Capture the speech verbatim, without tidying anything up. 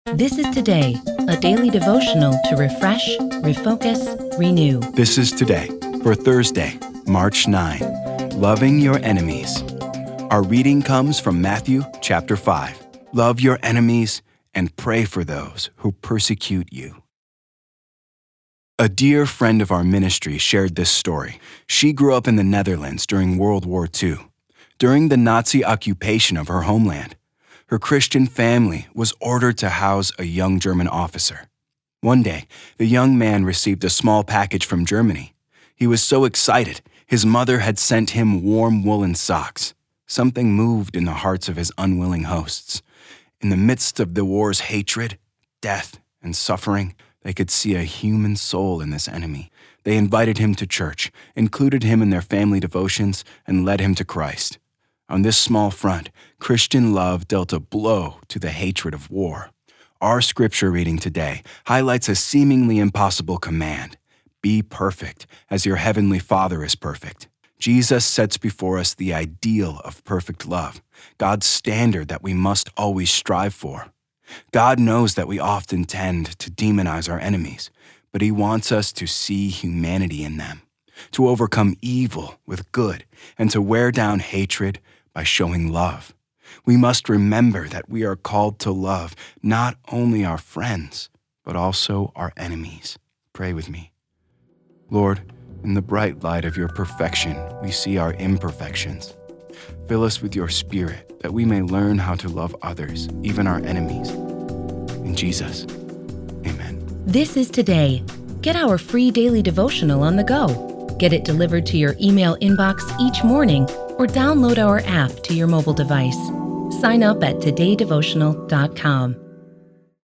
This is Today, a daily devotional to refresh, refocus, renew. This is Today for Thursday, March ninth, Loving Your Enemies. Our reading comes from Matthew chapter five. Love your enemies and pray for those who persecute you. A dear friend of our ministry shared this story. She grew up in the Netherlands during World War Two. During the Nazi occupation of her homeland, her Christian family was ordered to house a young German officer. One day, the young man received a small package from Germany. He was so excited, his mother had sent him warm woolen socks. Something moved in the hearts of his unwilling hosts. In the midst of the war's hatred, death, and suffering, they could see a human soul in this enemy. They invited him to church, included him in their family devotions, and led him to Christ. On this small front, Christian love dealt a blow to the hatred of war. Our scripture reading today highlights a seemingly impossible command: be perfect as your heavenly Father is perfect. Jesus sets before us the ideal of perfect love, God's standard that we must always strive for. God knows that we often tend to demonize our enemies, but He wants us to see humanity in them, to overcome evil with good, and to wear down hatred by showing love. We must remember that we are called to love not only our friends, but also our enemies. Pray with me. Lord, in the bright light of your perfection, we see our imperfections. Fill us with your Spirit that we may learn how to love others, even our enemies. In Jesus, amen. This is Today. Get our free daily devotional on the go. Get it delivered to your email inbox each morning or download our app to your mobile device. Sign up at today devotional dot com.